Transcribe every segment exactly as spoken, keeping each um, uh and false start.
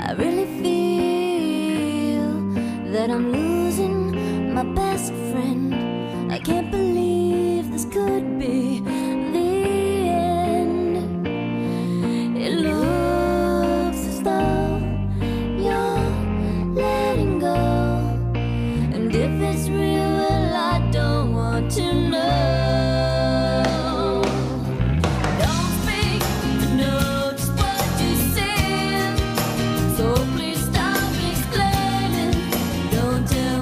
I really feel that I'm losing my best friend. I can't believe this could be the end. It looks as though you're letting go, and if it's real, well, I don't want to know. Don't speak, I know just what you said, so please stop explaining. Don't tell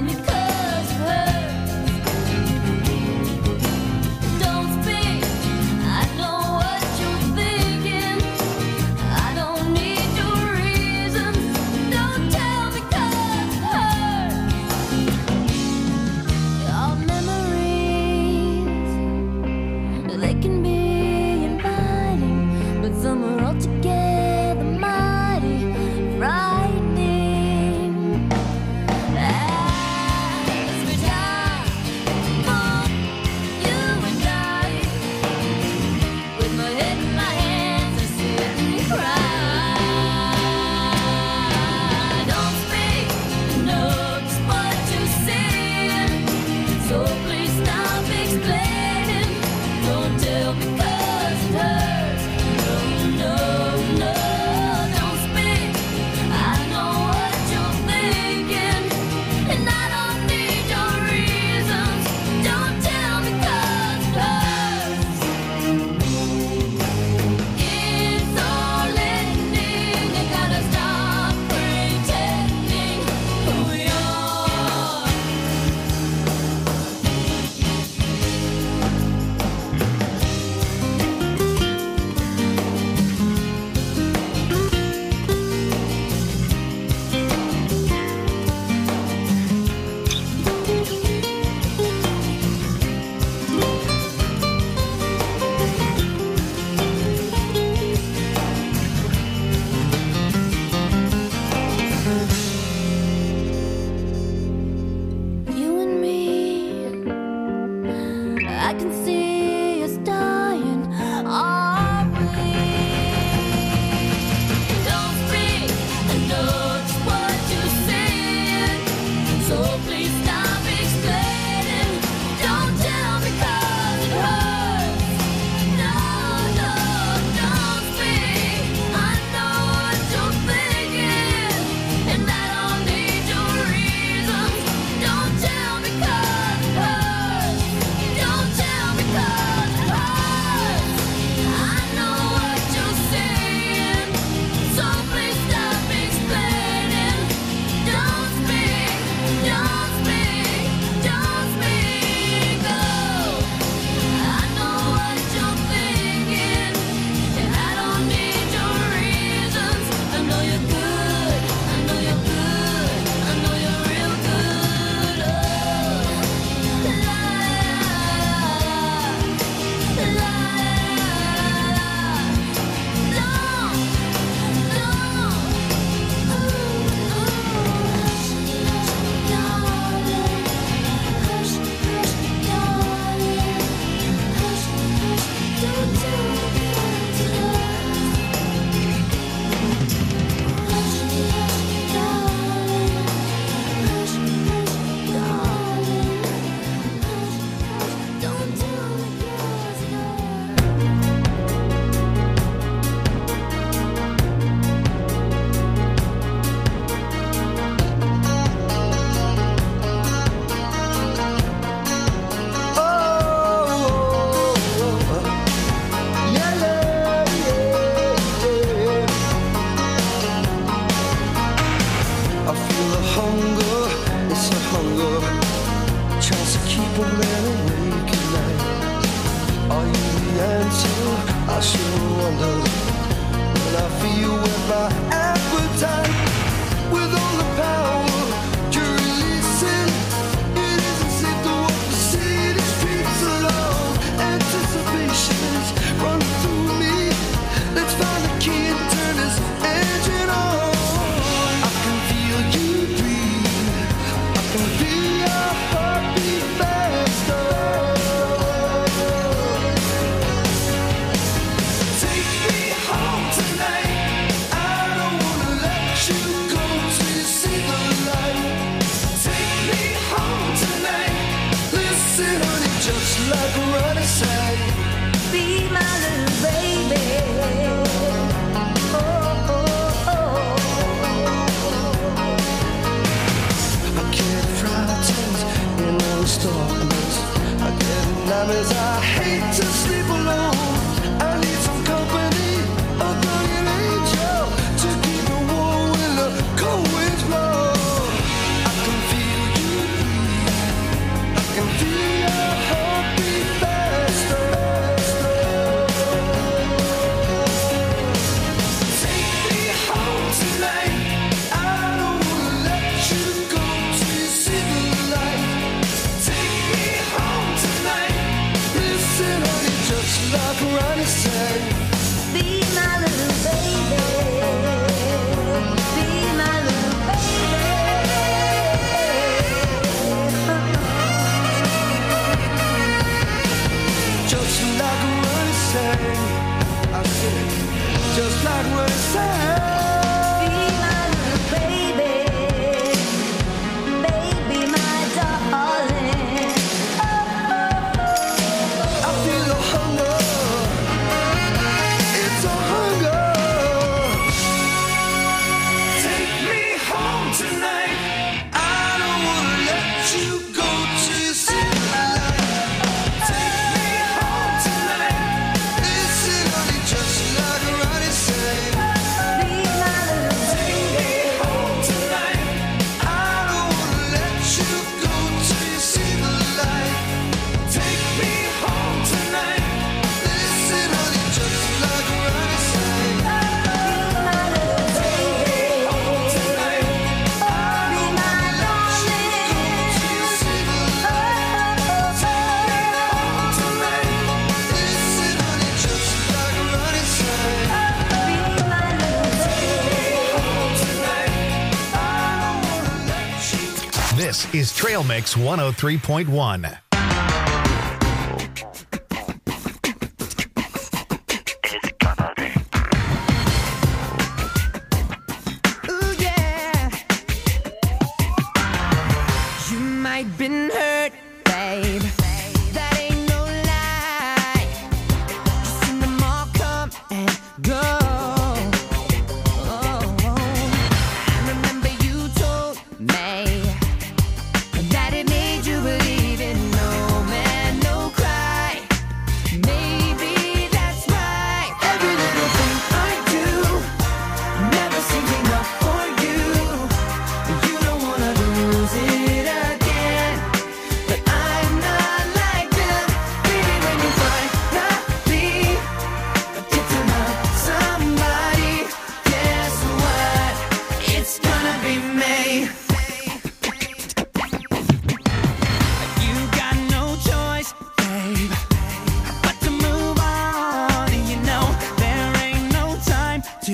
time as I hate to sleep alone. I need some company, a guardian angel to keep me warm when the cold winds blow. I can feel you breathe, I can feel your heartbeat faster. Take me home tonight. I don't wanna let you go till you see the light. Take me home tonight. Listen, honey, just like Ronnie said. Be my little baby. Be my little baby. Just like Ronnie said. I said, just like Ronnie said. Be my little baby. Baby, my darling. I feel a hunger. It's a hunger. Take me home tonight. I don't wanna let you go till you see the light. Take me home tonight. Listen, honey, just like Ronnie said. Be my little Take me home tonight. I don't wanna let you go till you see the light. Take me home tonight. Listen, honey, just like Ronnie said. my little baby. Home tonight. I don't wanna let you go till you see the light. Take me home tonight. Listen, honey, just like Ronnie said. Be my little baby. Home tonight. I don't wanna let you. This is Trail Mix one oh three point one. Ooh, yeah. You might been hurt, babe. That ain't no lie. Seen them all come and go. Oh, I remember you told me that it made you believe in no man, no cry. Maybe that's right. Every little thing I do never seems enough for you. You don't wanna lose it again, but I'm not like them. Baby, when you finally get to love somebody, guess what? It's gonna be me. You got no choice, babe, but to move on. You know there ain't no time to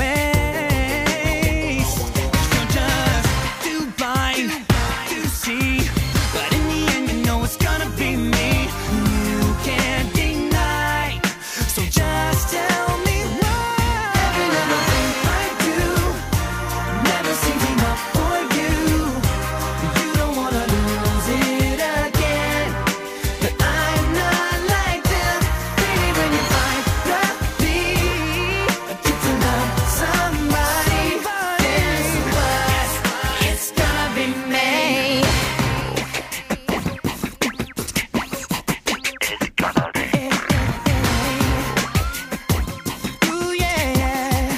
waste. You're just too blind to see, but in the end you know it's gonna be me. You can't deny, so just tell me why. Every little thing I do never seems enough for you. You don't wanna lose it again, but I'm not like them. Baby, when you finally get to love somebody, guess what? It's gonna be me. Ooh, yeah.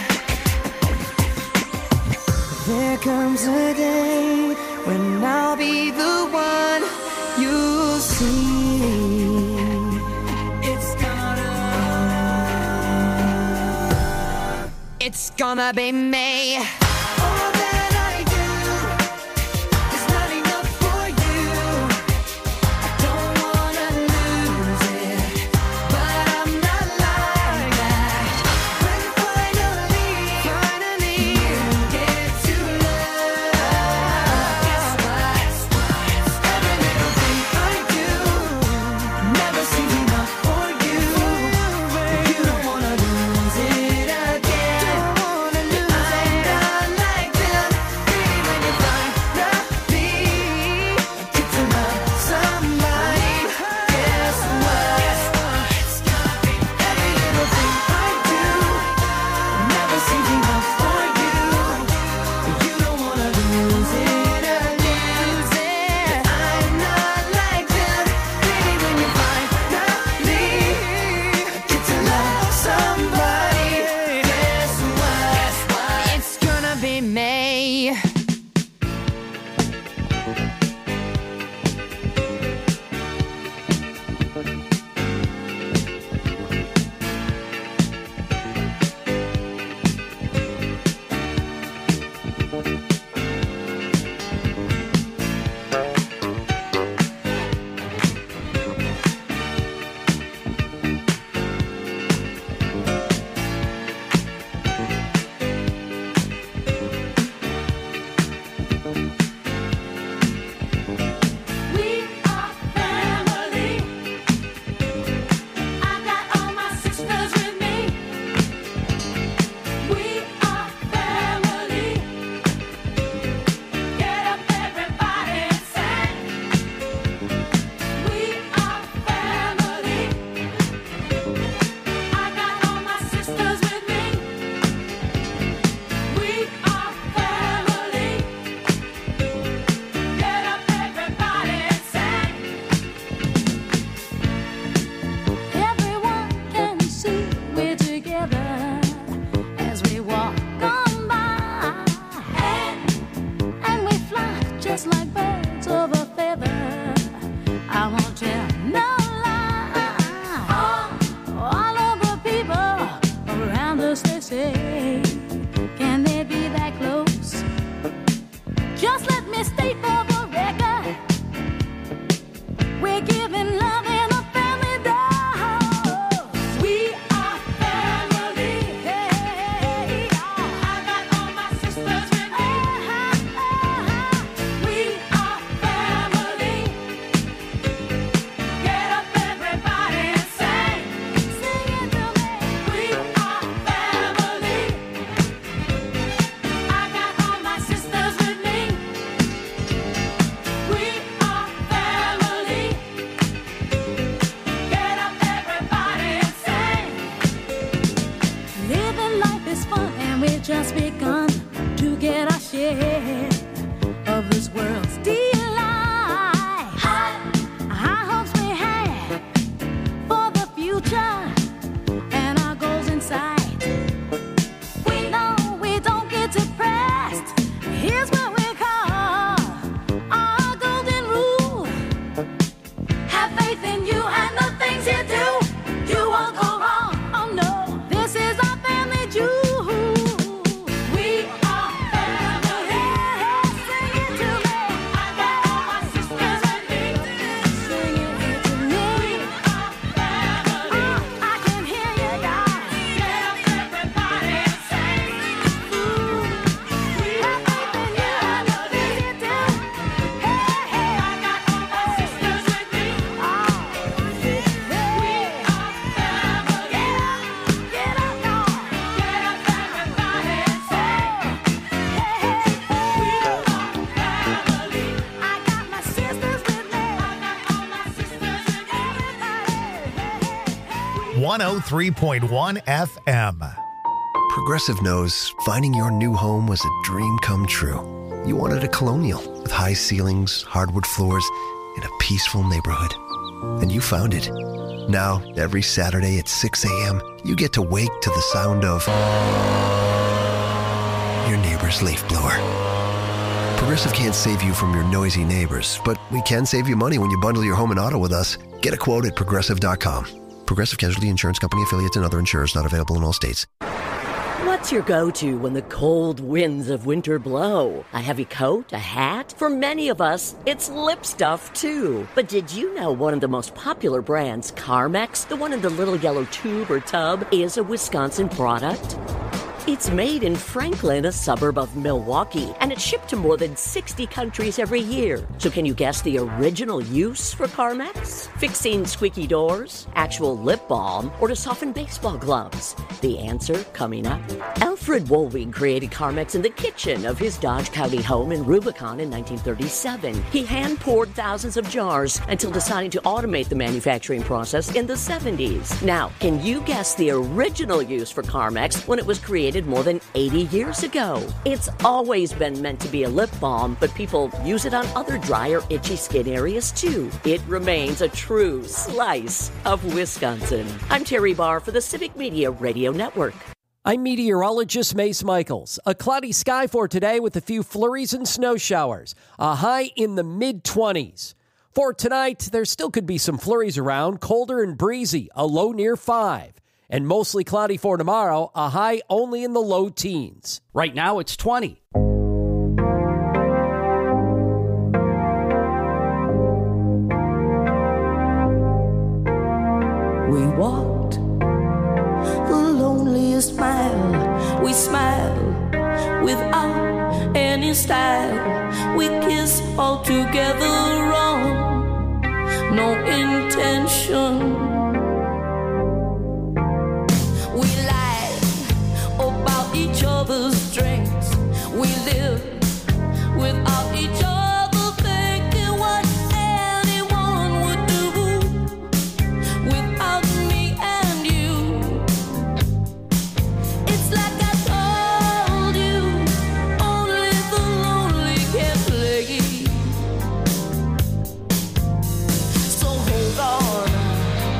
There comes a day when I'll be the one you see. It's gonna, it's gonna be me. All that I do is not enough for you. I don't wanna lose it, but I'm not like that. When finally, finally you get to love, guess what? Every little thing I do never seems enough for you. You don't wanna lose it again. I'm not Just begun to get our share of this world's delight. High, high hopes we had for the future and our goals in sight. We know we don't get depressed. Here's what we call our golden rule. Have faith in you and the things you do. You won't go wrong. Oh no, this is our family jewel. one oh three point one F M. Progressive knows finding your new home was a dream come true. You wanted a Colonial with high ceilings, hardwood floors, and a peaceful neighborhood. And you found it. Now, every Saturday at six a.m., you get to wake to the sound of your neighbor's leaf blower. Progressive can't save you from your noisy neighbors, but we can save you money when you bundle your home and auto with us. Get a quote at Progressive dot com. Progressive Casualty Insurance Company, affiliates, and other insurers not available in all states. What's your go-to when the cold winds of winter blow? A heavy coat? A hat? For many of us, it's lip stuff, too. But did you know one of the most popular brands, Carmex, the one in the little yellow tube or tub, is a Wisconsin product? It's made in Franklin, a suburb of Milwaukee, and it's shipped to more than sixty countries every year. So can you guess the original use for Carmex? Fixing squeaky doors, actual lip balm, or to soften baseball gloves? The answer coming up. Alfred Woolwig created Carmex in the kitchen of his Dodge County home in Rubicon in nineteen thirty-seven. He hand-poured thousands of jars until deciding to automate the manufacturing process in the seventies. Now, can you guess the original use for Carmex when it was created more than eighty years ago? It's always been meant to be a lip balm, but people use it on other dry or itchy skin areas too. It remains a true slice of Wisconsin. I'm Terry Barr for the Civic Media Radio Network. I'm meteorologist Mace Michaels. A cloudy sky for today with a few flurries and snow showers. A high in the mid-twenties. For tonight, there still could be some flurries around, colder and breezy, a low near five. And mostly cloudy for tomorrow, a high only in the low teens. Right now, it's twenty. any style. We kiss all together wrong, no intention. We lie about each other's strengths. We live without each other, thinking what anyone would do without me and you. It's like I told you, only the lonely can play. So hold on,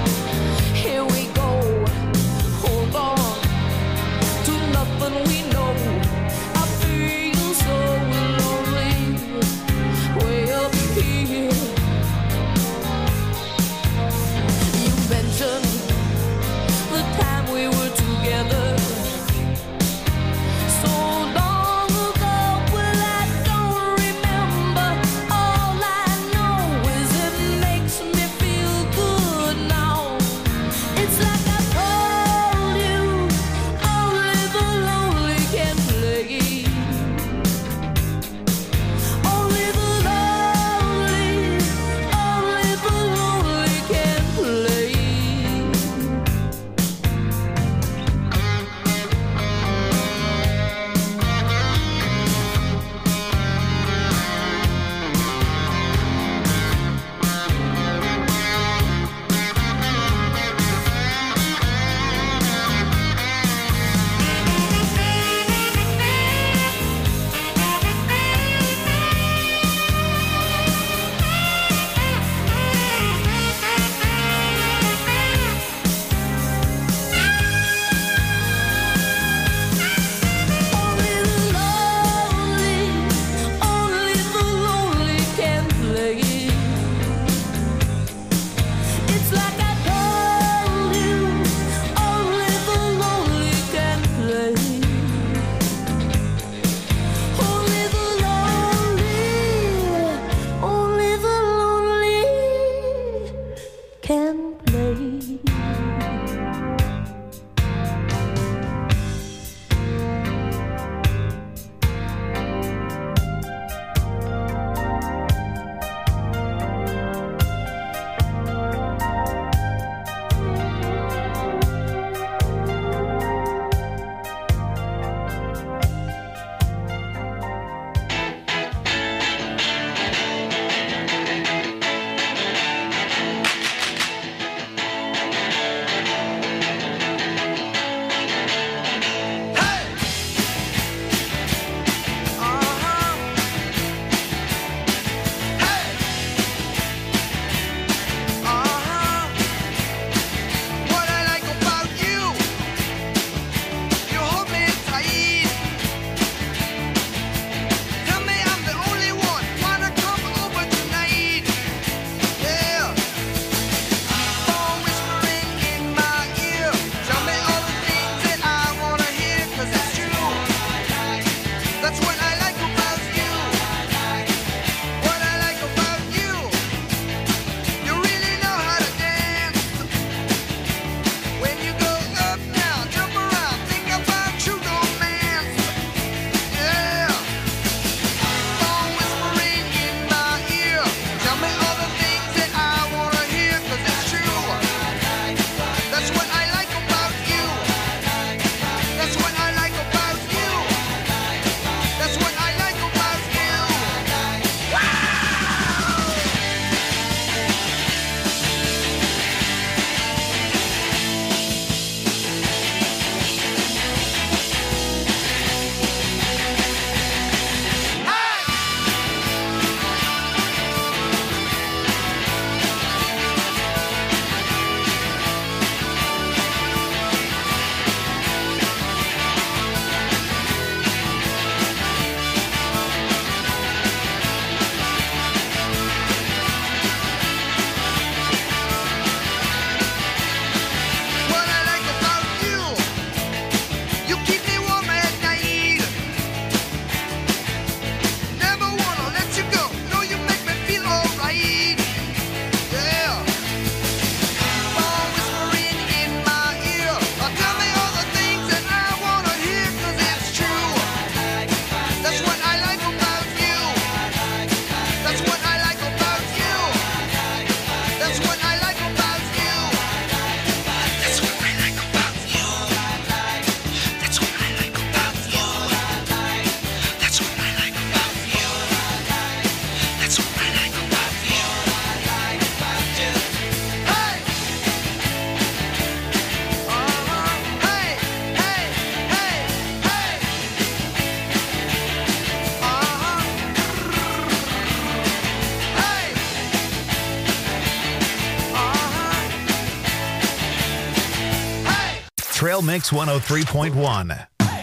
Trail Mix one oh three point one.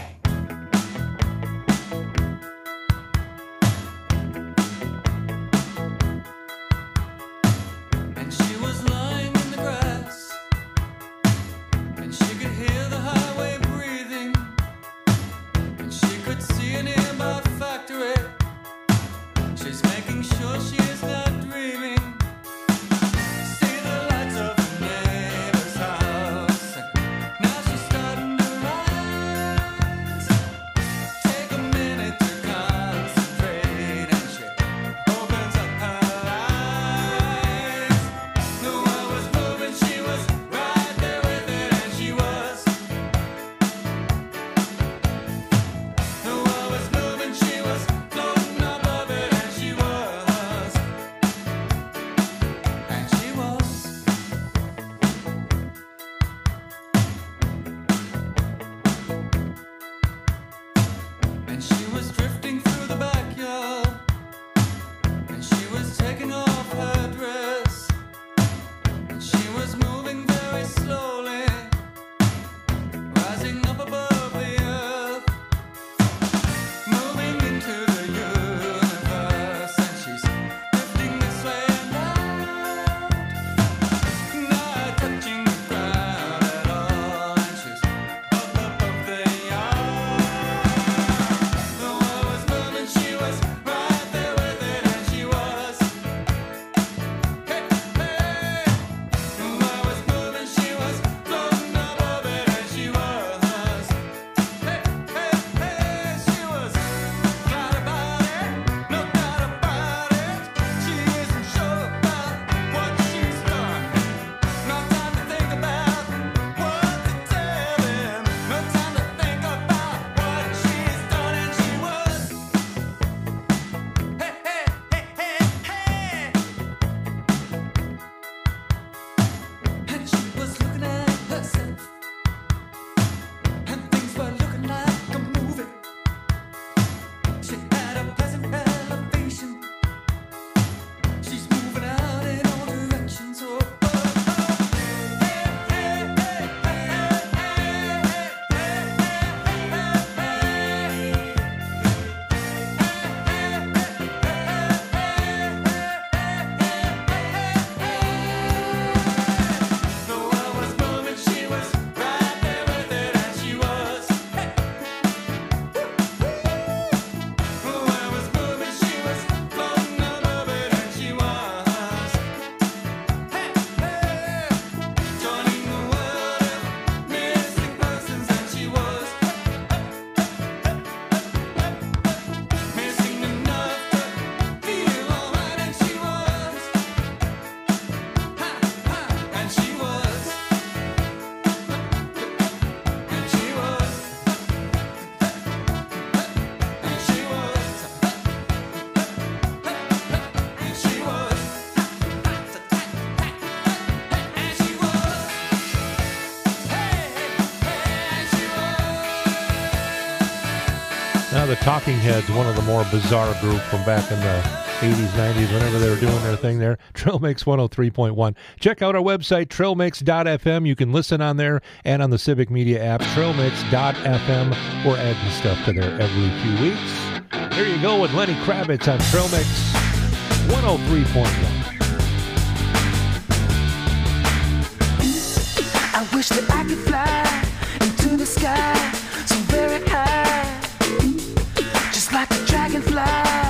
And she was lying in the grass, and she could hear the highway breathing, and she could see a nearby factory. She's making sure she is not dreaming. See the lights of the neighbor's house, and now she's starting to rise. Take a minute to concentrate, and she opens up her eyes. The world was moving, she was right there with it, and she was. The world was moving, she was floating above it, and she was. And she was. And she was drifting through the backyard, and she was taking off her dress, and she was moving very slowly, rising up above the earth, moving into the universe, and she's drifting this way and out, not touching the ground at all, and she's up above the yard. The world was moving, she was right there with it, and she was. Hey, hey. The world was moving, she was floating above it, and she was. Hey, hey, hey, she was. Right about it, no doubt about it. She isn't sure about what she's done. No time to think about what to tell him. No time to think about what she's done, and she was. Hey, hey, hey, hey, hey. And she was looking at herself, and things were looking like a movie. She had a pleasant elevation. She's moving out in all directions. Oh, oh, oh. Hey, hey, hey, hey, the world was moving, she was right there with it, and she was. Hey. The world was moving, she was floating above it, and she was. Hey, hey. Joining the world of missing persons, and she was. Missing enough to feel alright, and she was. Ha, ha, and she was. And she was. And she was. And she was. And she was. Hey, hey, and she was. Now the Talking Heads, one of the more bizarre group from back in the eighties, nineties, whenever they were doing their thing there. Trail Mix one oh three point one. Check out our website, trail mix dot f m. You can listen on there and on the Civic Media app, trail mix dot f m. We're adding stuff to there every few weeks. There you go with Lenny Kravitz on Trail Mix one oh three point one. I wish that I could fly into the sky so very high, just like a dragonfly.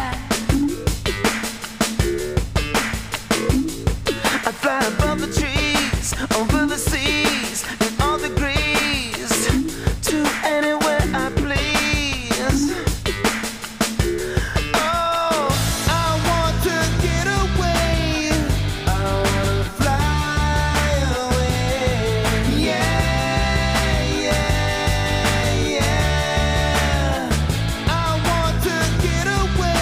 I'd fly above the trees, over the seas, in all degrees, to anywhere I please. Oh, I want to get away. I wanna fly away. Yeah, yeah, yeah. I want to get away.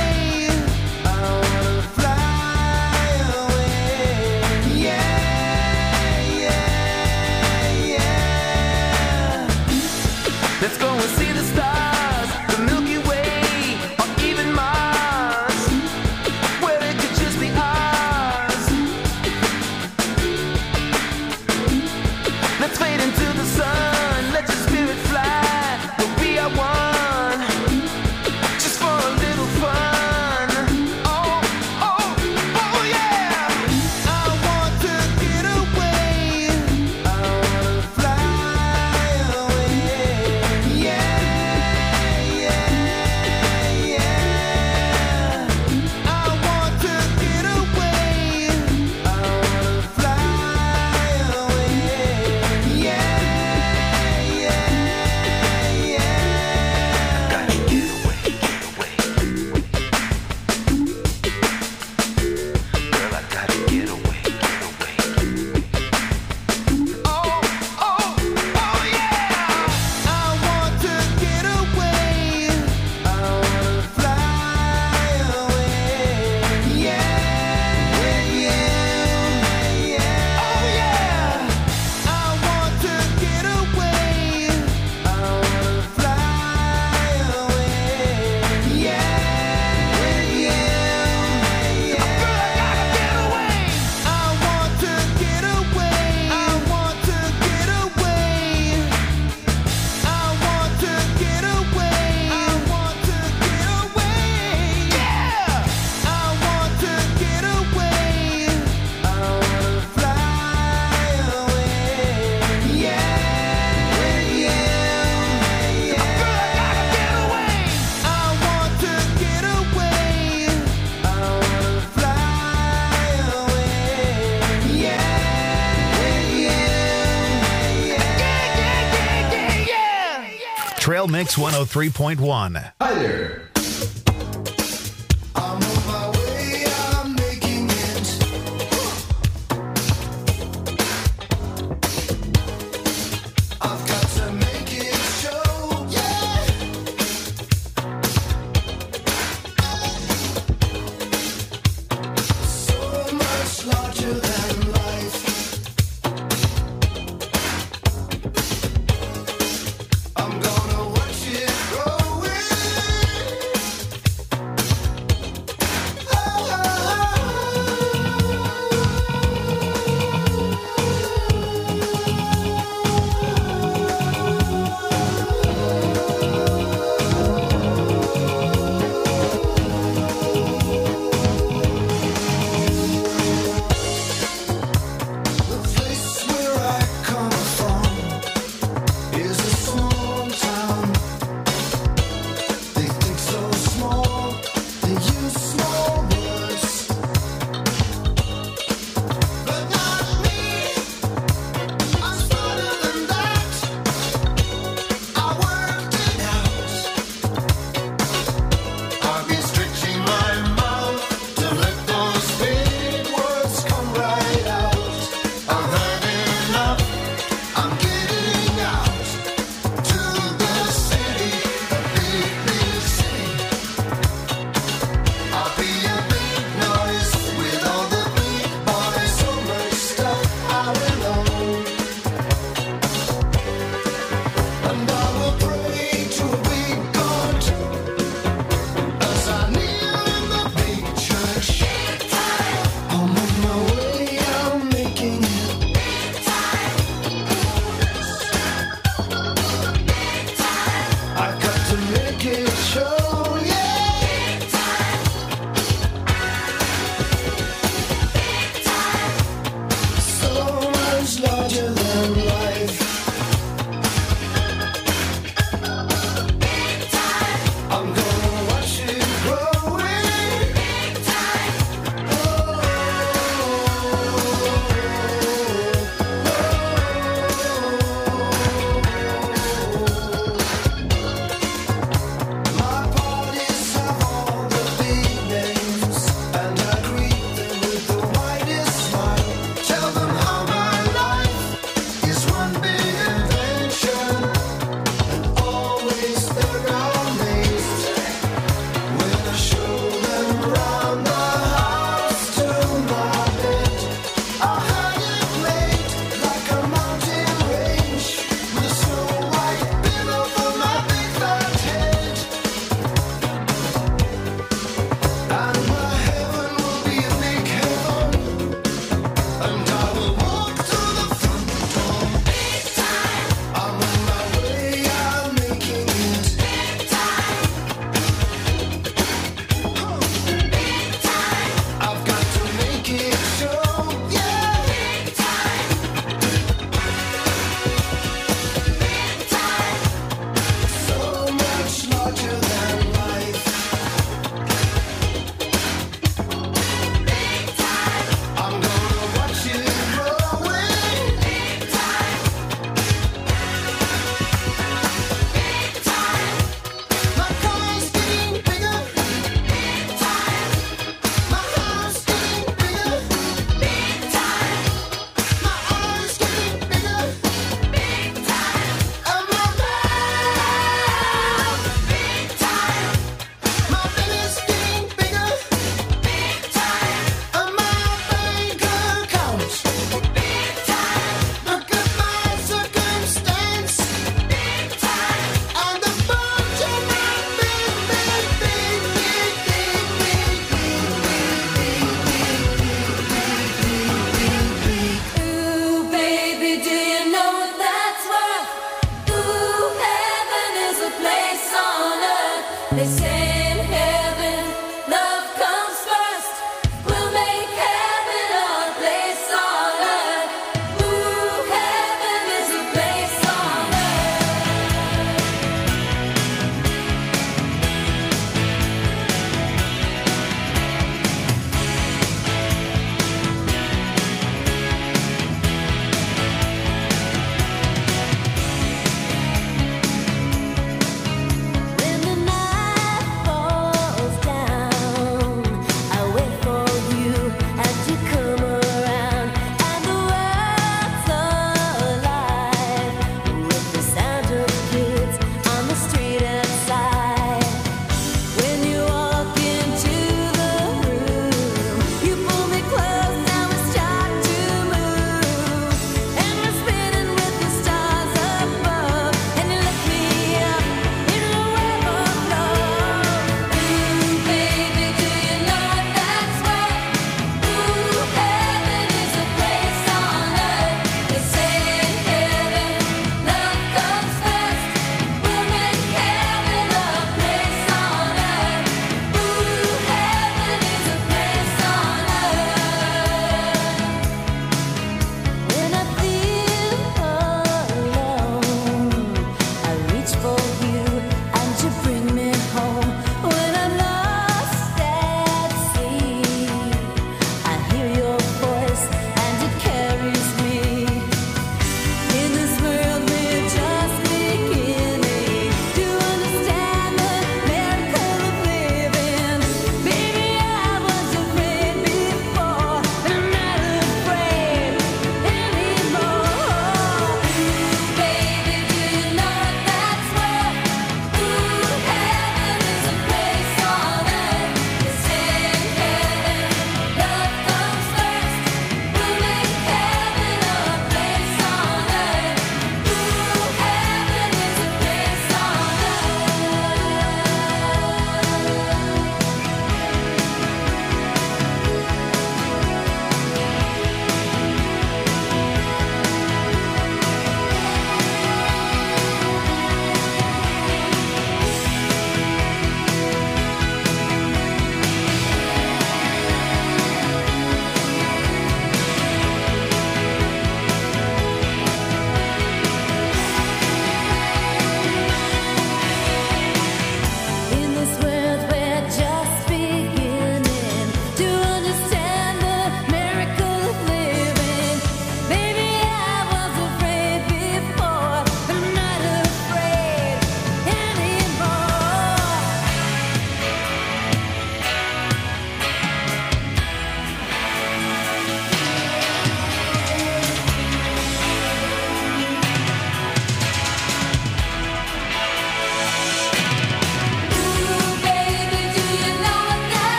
Trail Mix one oh three point one. Hi there. I'm on my way, I'm making it. I've got to make it show, yeah. So much larger than life. I'm gonna watch it growing.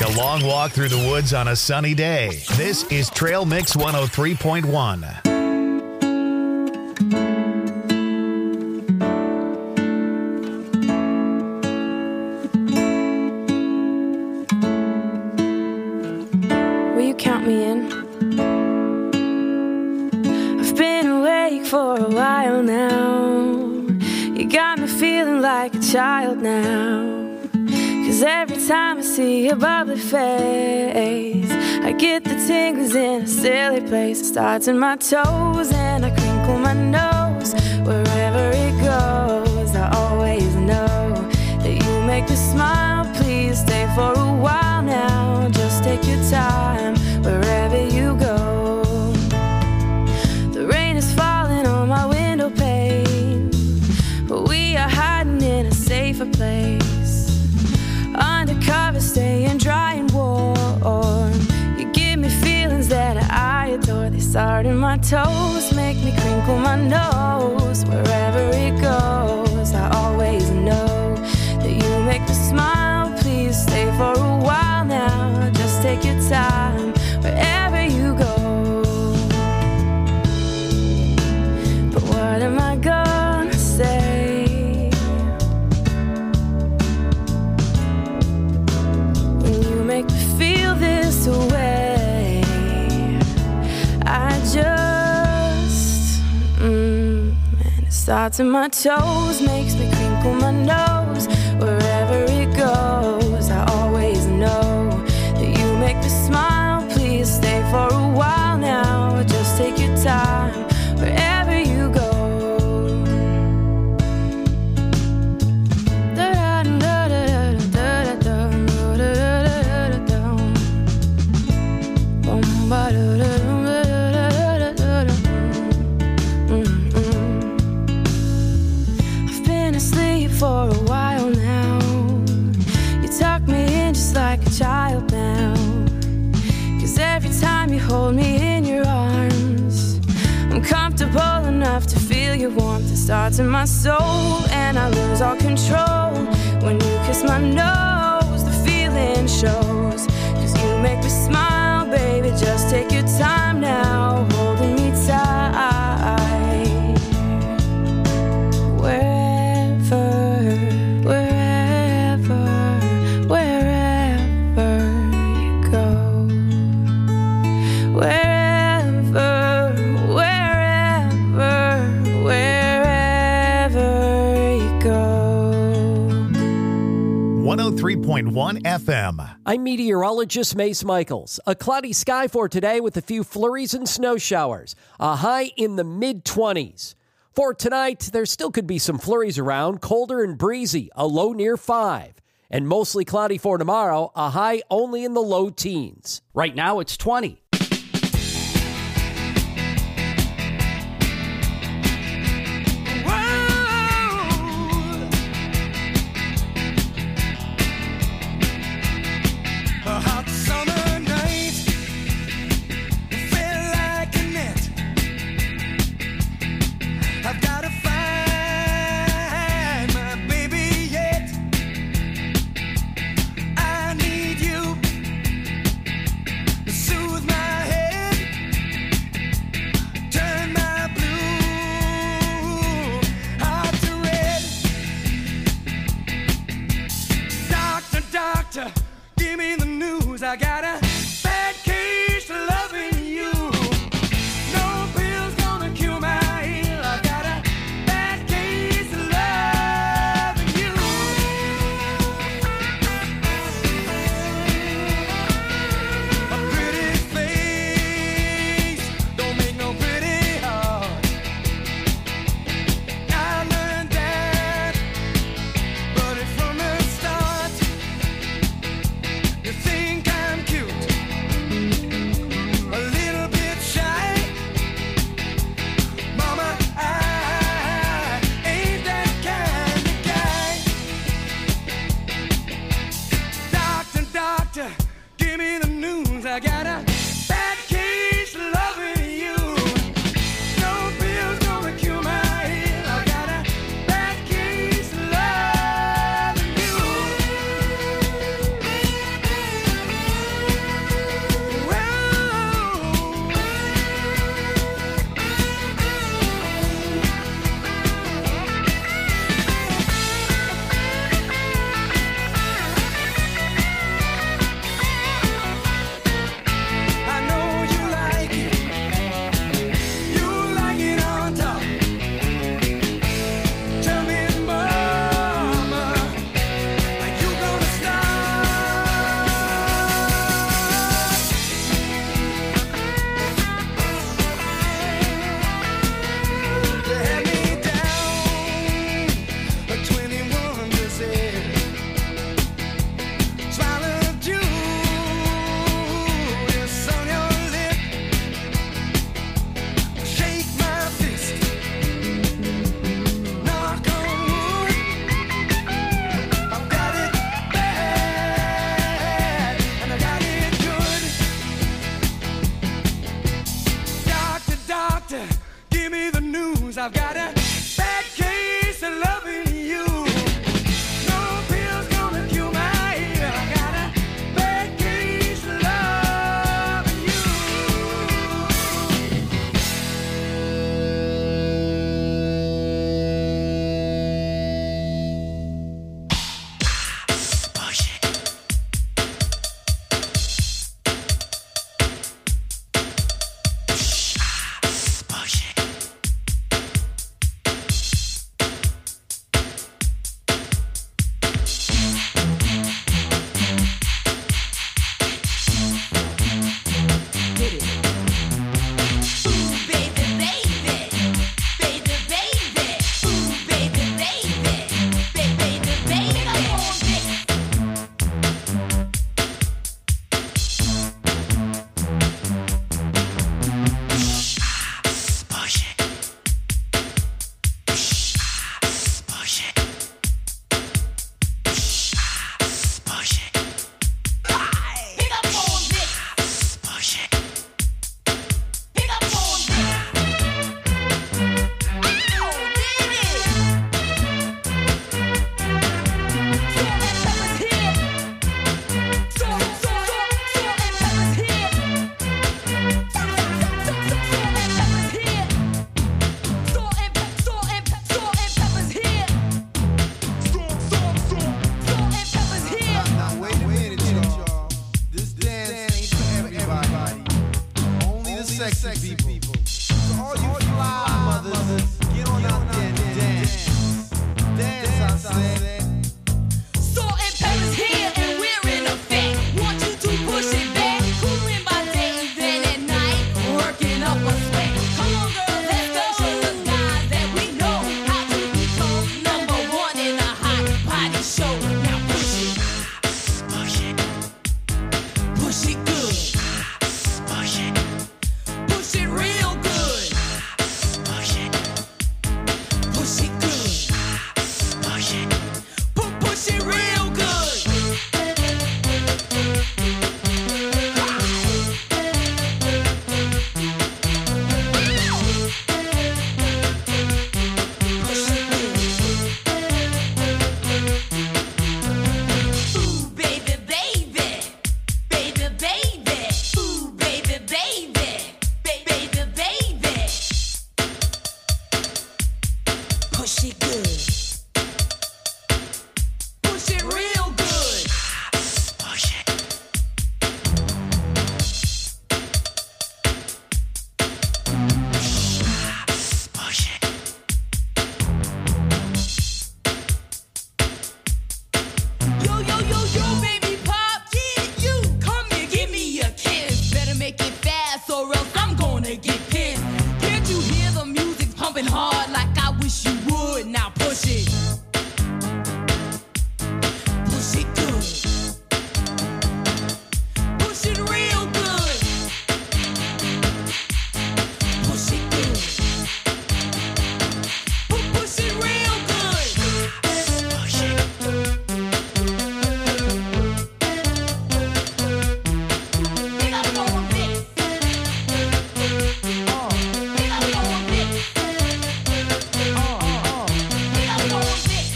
a long walk through the woods on a sunny day. This is Trail Mix one oh three point one. Will you count me in? I've been awake for a while now. You got me feeling like a child now. Cause every time I see your bubbly face, I get the tingles in a silly place. It starts in my toes and I crinkle my nose. Wherever it goes, I always know that you make me smile. Please stay for a while now. Just take your time wherever you go. The rain is falling on my window pane, but we are hiding in a safer place. Undercover, staying dry and warm. You give me feelings that I adore. They start in my toes, make me crinkle my nose. Wherever it goes, I always know that you make me smile. Please stay for a while now. Just take your time wherever you go. But what am I gonna say? Make me feel this way. I just mm, and it starts in my toes, makes me crinkle my nose. Wherever it goes, I always know that you make me smile. Please stay for a while now. Just take your time wherever you go. I've been asleep for a while now. You tuck me in just like a child now. Cause every time you hold me in your arms, I'm comfortable enough to feel your warmth. It starts in my soul and I lose all control. When you kiss my nose, the feeling shows. Cause you make me smile, baby, just take your time now, holding me tight. Wherever, wherever, wherever you go. Wherever, wherever, wherever you go. one oh three point one F M. I'm meteorologist Mace Michaels. A cloudy sky for today with a few flurries and snow showers. A high in the mid twenties. For tonight, there still could be some flurries around, colder and breezy, a low near five. And mostly cloudy for tomorrow, a high only in the low teens. Right now, it's twenty. A hot summer night, it felt like a net. I've gotta find my baby yet. I need you to soothe my head, turn my blue heart to red. Doctor, doctor, give me the news. I got a bad case of loving you. No pill's gonna cure my ill. I got a bad case of loving you. A pretty face don't make no pretty heart. I learned that, but it's from the start. You think I'm cute, a little bit shy. Mama, I ain't that kind of guy. Doctor, doctor, give me the news. I got a bad case of loving you. No pill's gonna cure my ill. I got a bad case of loving you. sexy people. So all you fly mothers, get on out there and dance. Dance, I said. Salt and pepper's here and we're in effect. Want you to push it back. Cooling by day, then at night, working up a sweat. Come on, girl, let's go. Show the guys that we know how to be told. Number one in a hot party show. Now push it. Push it. Push it good. Push it. Push it real good. Push it. Push it good. Push it. Pu- Push it real good. Ooh, baby, baby. Baby, baby. Ooh, baby, baby. Ba- baby, baby. Push it good. Push it real good. Push it. Push it. Yo, yo, yo, yo, baby pop, yeah, you come here, give me a kiss. Better make it fast or else I'm gonna get pissed. Can't you hear the music pumping hard like I wish you would? Now push it. Push it good. Push it real good. Push it good. Pu- Push it real good. Push it. Pick up more of this. Oh. Pick up more of this. Oh, oh. Pick up more of this.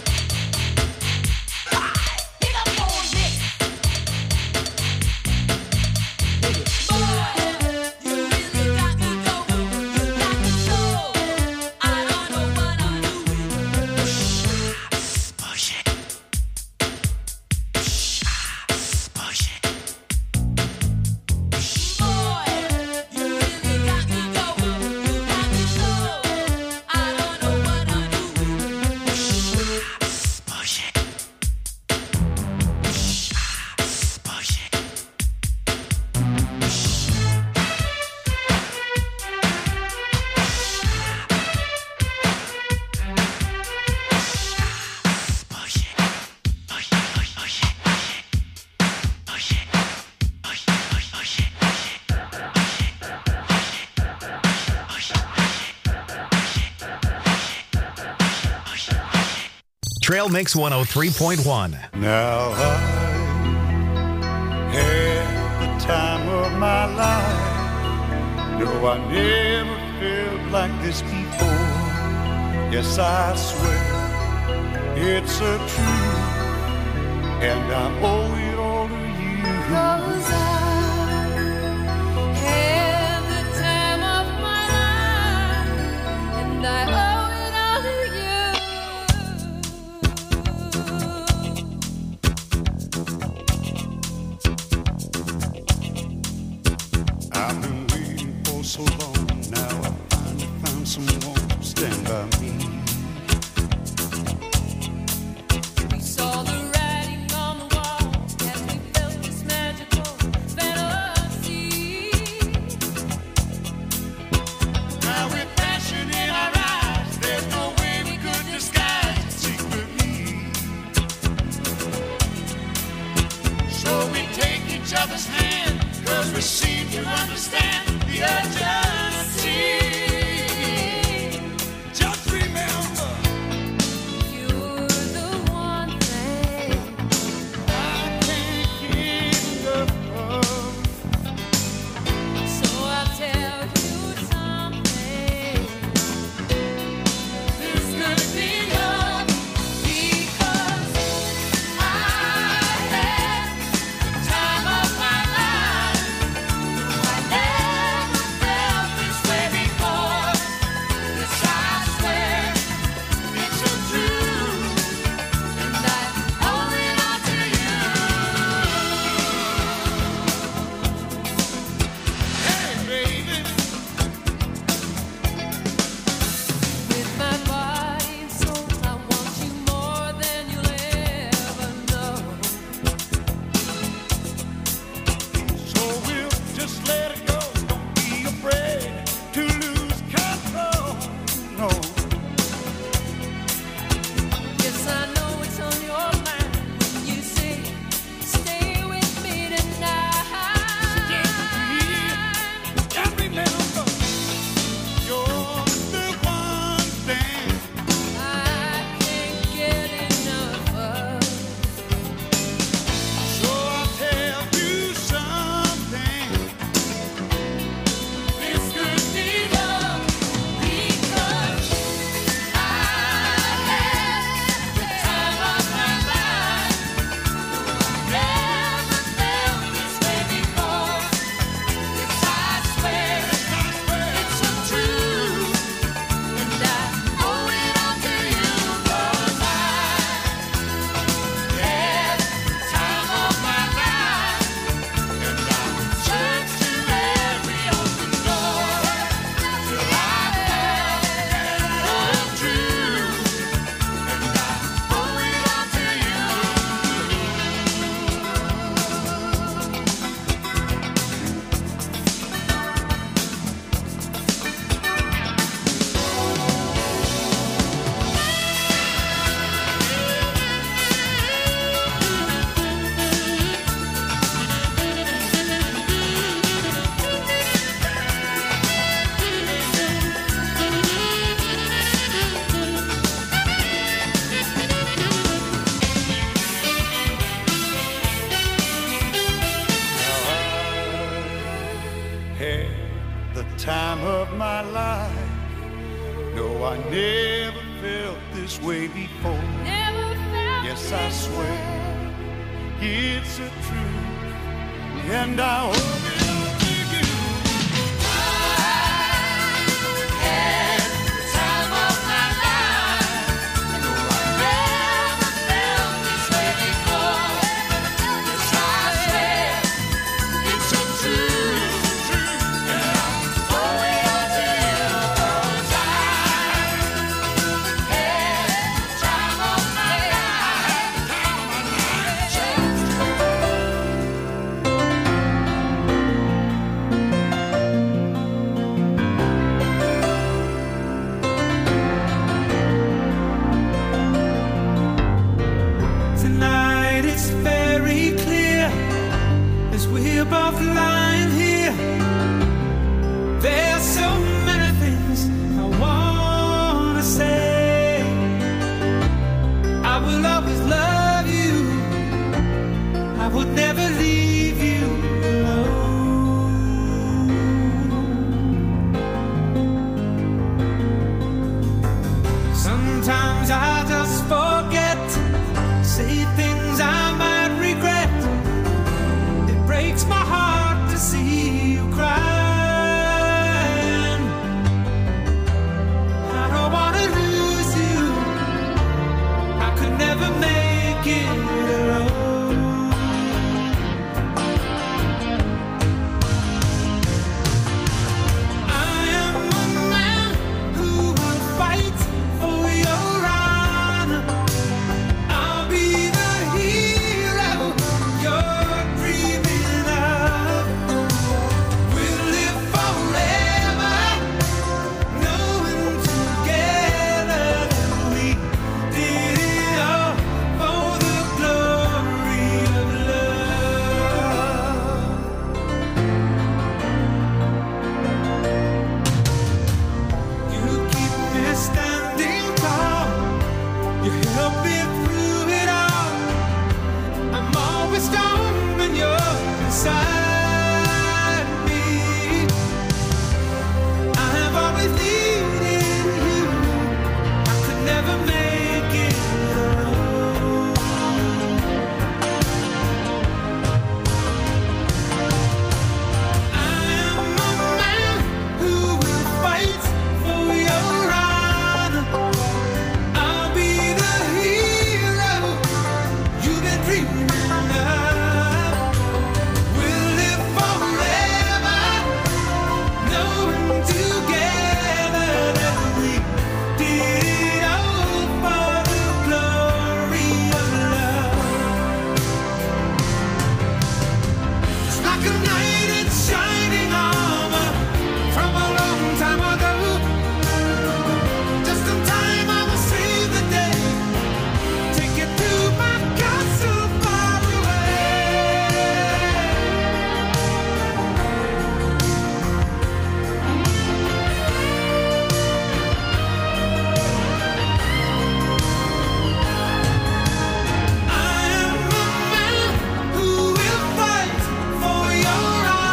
Pick up more of this. Boy, you really got me going. You got me so. I don't know what I'm doing. Push it. Push it. Boy, you really got me going. You got me so. I don't know what I'm doing. Push it. Push it. Push it. Push it. Push it. Push it. Push it. Push it. Push it. Push it. Trail Mix one oh three point one. Now I had the time of my life. No, I never felt like this before. Yes, I swear it's a truth, and I owe it all to you. 'Cause I had the time of my life, and I owe it all to you. I've been waiting for so long. Now I finally found someone to stand by me. We saw the writing on the wall as we felt this magical fantasy. Now with passion in our eyes, there's no way we could disguise it secretly. So we take each other's hand, 'cause we seem to understand the urgency. Just remember, You're the one thing I can't get enough of. So I'll tell you something. This could be love because I had the time of my life. I never had the time of my life. No, I never felt this way before. Never felt Yes, I this swear way. it's a truth, and I hope it'll take you. Had the time of my life. No, I never felt this way before. Yes, I swear it's a truth, and I owe it all to you. 'Cause I had the time of my life. Tonight it's very clear as we're both lying here. There's so many things I wanna say. I will always love you. I would never leave you alone. Sometimes I just forget, say things I might regret. It breaks my heart to see you crying. I don't wanna lose you. I could never make it alone. I am a man who will fight for your honor. I'll be the hero you're dreaming of. We'll live forever, knowing together that we did it all for the glory of love. You keep me standing tall. You help me through it all. I'm always strong when you're beside me. I have always needed you. I could never make it alone. I am a man who will fight for your honor. I'll be the hero you've been dreaming of. We'll live forever, knowing together that we did it all for the glory of love. It's like a knight in shining armor from a long time ago. Just in time, I will save the day. Take you to my castle far away. I am a man who will fight for your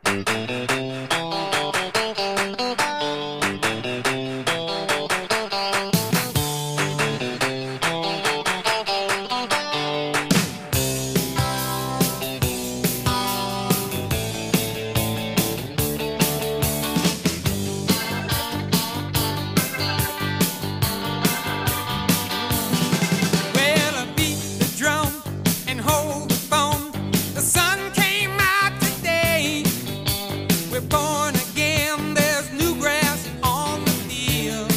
Well, I beat the drum and hold the phone. The sun came out today. We're born again. There's new grass on the field.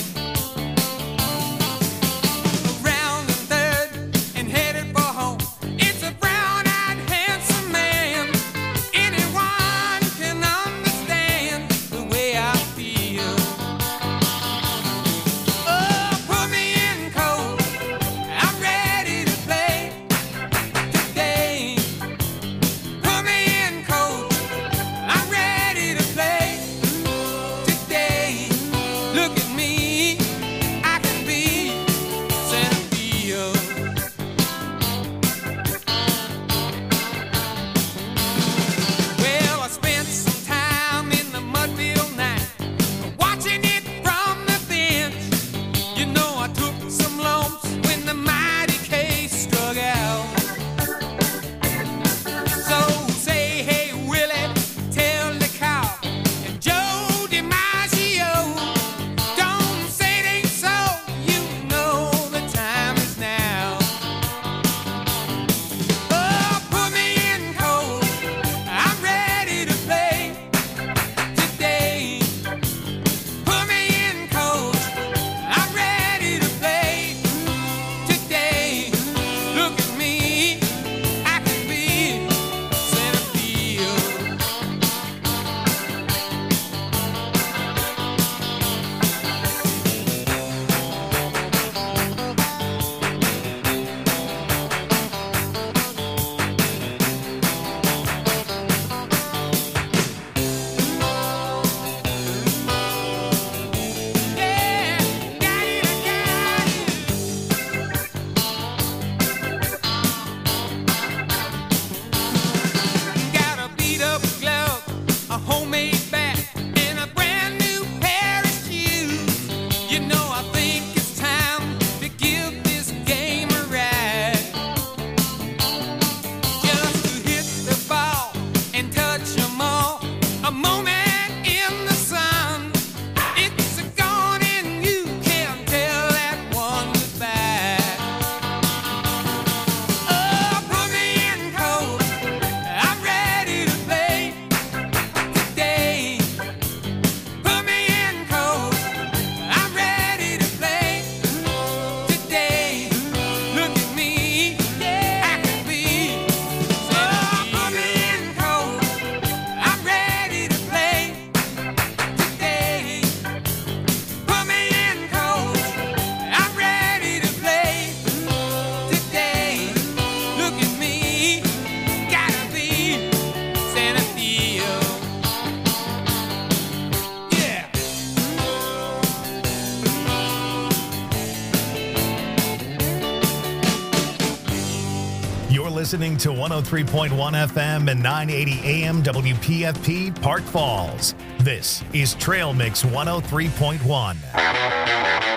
Around the third and headed for home. It's a brown-eyed, handsome man. Anyone can understand the way I feel. Oh, put me in cold. I'm ready to play today. Put me in cold. I'm ready to play today. Look at me. I can be center field. Well, I spent some time in the Mudville night, watching it from the bench. You know, I took some lumps when the mighty case struck out. So say, hey, Willie, tell the cop and Joe DiMaggio, don't say it ain't so. You know the time is now. Oh, put me in cold. I'm ready to play today. Put me in cold. I'm ready to play today. Look at me. I can be center field. Yeah, got it, I got it. Got a beat up glove, a homemade bat, and a brand new pair of shoes. You know, I think it's time to give this game a ride. Just to hit the ball and touch 'em all. A moment in the sun. It's a gone and you can't tell that one goodbye. Oh, put me in cold. I'm ready to play today. Put me in cold. I'm ready to play today. Look at me. I can be. Oh, put me in cold. I'm ready to play today. Put me in cold. I'm ready to play today. Look at me. Gotta be center field. Yeah. You're listening to one oh three point one F M and nine eighty A M W P F P Park Falls. This is Trail Mix one oh three point one.